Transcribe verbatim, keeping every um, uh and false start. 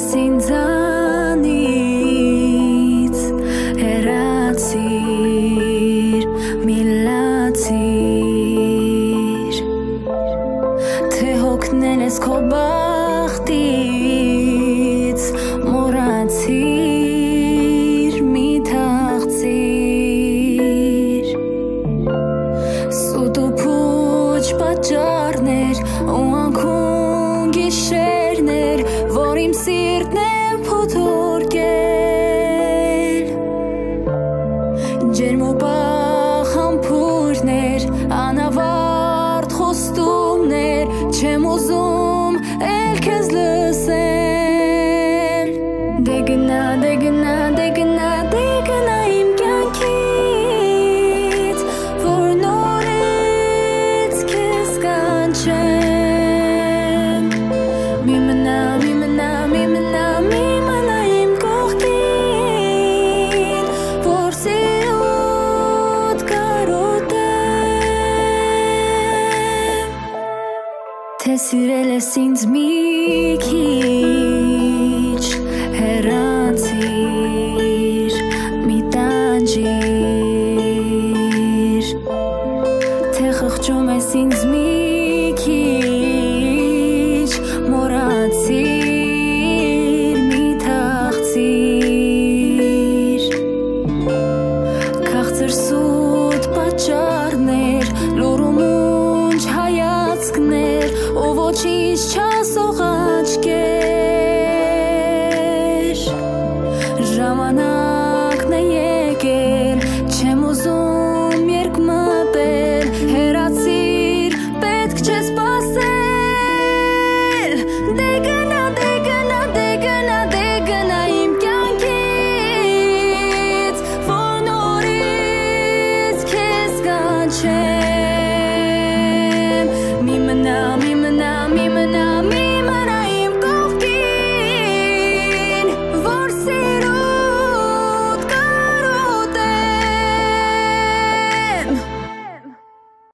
ես ինձանից հեռացիր, մի լացիր, թե հոգնել ես քո բախտից, մոռացիր, մի թաղցիր, սուտ ու փուչ պատճառներ ու անքուն գիշերներ, որ իմ սիրտն է փոթորկել, ջերմ ու պաղ համբույրներ, անավարտ խոստումներ, չեմ ուզում էլ քեզ լսել, դե գնա, դե գնա, դե գնա, դե գնա իմ կյանքից, որ նորից քեզ կանչեմ, մի մնա, մի մնա, մի մնա, մի մնա իմ կողքին, որ սիրուդ կարոտեմ, թե սիրել ես ինձ մի քիչ, հեռացիր, մի տանջիր, թե խղճում ես ինձ մի քիչ, մոռացիր, մի թաղցիր, քաղցր սուտ պատճառներ, լուռ ու մունջ հայացքներ ու ոչինչ չասող աչքեր,